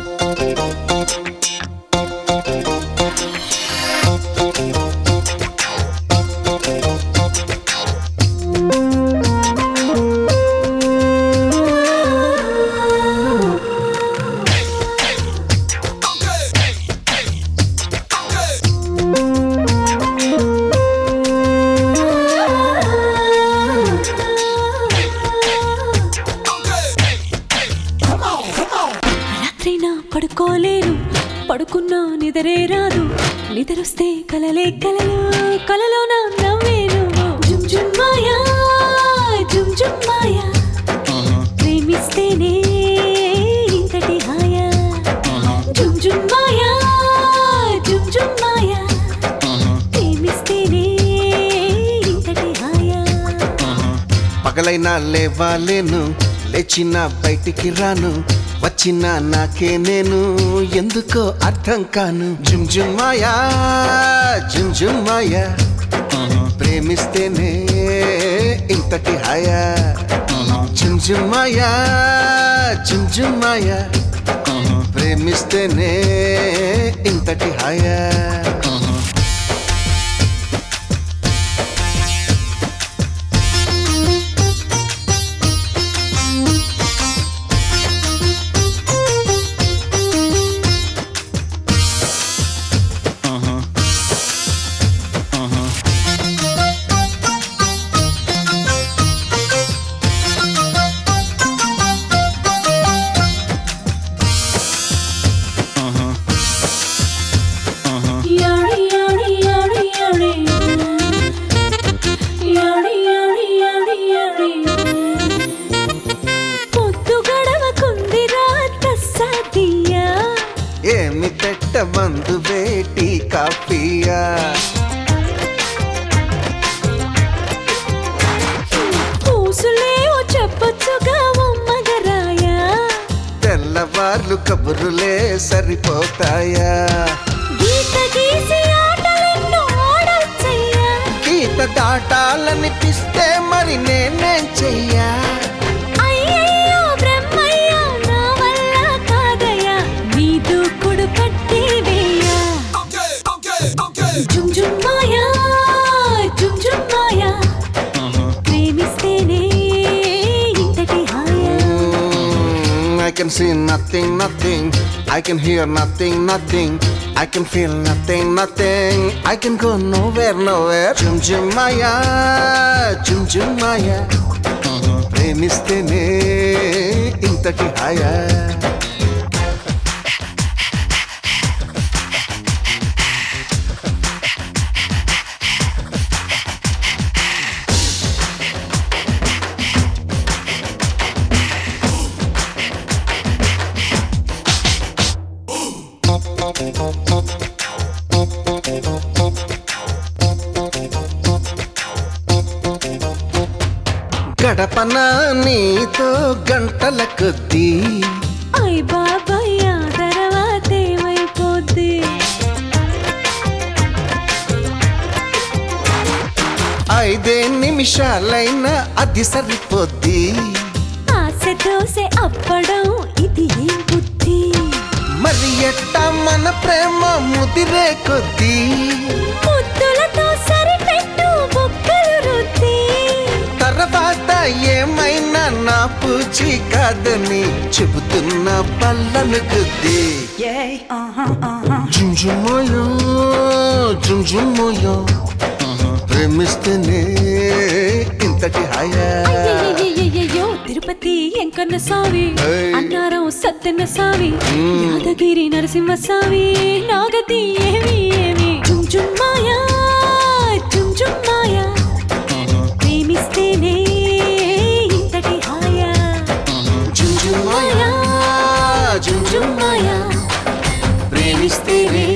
రాత్రైనా పడుకోలేను, పడుకున్నా నిద్రే రాదు, నిద్రొస్తే కలలే కలలు, కలలోన నవ్వేను. జుమ్ జుమ్ మాయా, జుమ్ జుమ్ మాయా, ప్రేమిస్తేనే ఇంతటి హాయా. జుమ్ జుమ్ మాయా, జుమ్ జుమ్ మాయా, ప్రేమిస్తేనే ఇంతటి హాయా. పగలైనా లేవాలేను, లేచిన బయటికి రాను, వచ్చిన నాకే నేను ఎందుకో అర్థం కాను. జుమ్ జుమ్ మాయా, జుమ్ జుమ్ మాయా, ప్రేమిస్తేనే ఇంతటి హాయా. జుమ్ జుమ్ మాయా, జుమ్ జుమ్ మాయా, ప్రేమిస్తేనే ఇంతటి హాయా. ఏమి పెట్ట మందు వేటి కాఫీయా, పూసులేవో చెప్పొచ్చుగా మగరాయా, తెల్లవార్లు కబురులే సరిపోతాయా. గీత గీసి ఆటలెన్నో ఆడొచ్చయ్యా, గీత దాటాలనిపిస్తే మరి నేనేం చెయ్యా. అయ్యయ్యో బ్రహ్మయ్యా, నా వల్ల కాదయ్యా, నీ దూకుడు కట్టి వేయ్యా. జుమ్ జుమ్ మాయా, జుమ్ జుమ్ మాయా, ప్రేమిస్తేనే ఇంతటి హాయా. I can see nothing, nothing. I can hear nothing, nothing. I can feel nothing, nothing. I can go nowhere, nowhere. Jum jum maya, jum jum maya. ప్రేమిస్తేనే ఇంతటి హాయా. గడపన నీతో గంటల కొద్దీ, అయ్ బాబాయ్ ఆ తర్వాత ఏమైపోద్ది. 5 నిమిషాలైనా అది సరిపోద్ది. ఆశ దోసె అప్పడం ఇది ఏం బుద్ధి. మరి ఎట్టా మన ప్రేమ ముదిరే కొద్దీ, ముద్దులతో సరిపెట్టు బుక్కలు రుద్ది. తర్వాత ఏమైనా నా పూచి కాదని చెబుతున్న పళ్ళను గుద్ది. జుంజుమోయో, జుంజుమోయో, ప్రేమిస్తేనే ఇంతటి హాయా. అయ్యయ్యయ్యయ్యో, తిరుపతి ఎంకన్న స్వామి, అన్నారం సత్తెన్న స్వామి, యాదగిరి నరసింహ స్వామి, నాగతి ఏమి ఏమి. జుమ్ జుమ్ మాయా, జుమ్ జుమ్ మాయా, ప్రేమిస్తేనే ఇంతటి హాయా. జుంజుమోయా, జుంజుమోయా, ప్రేమిస్తేనే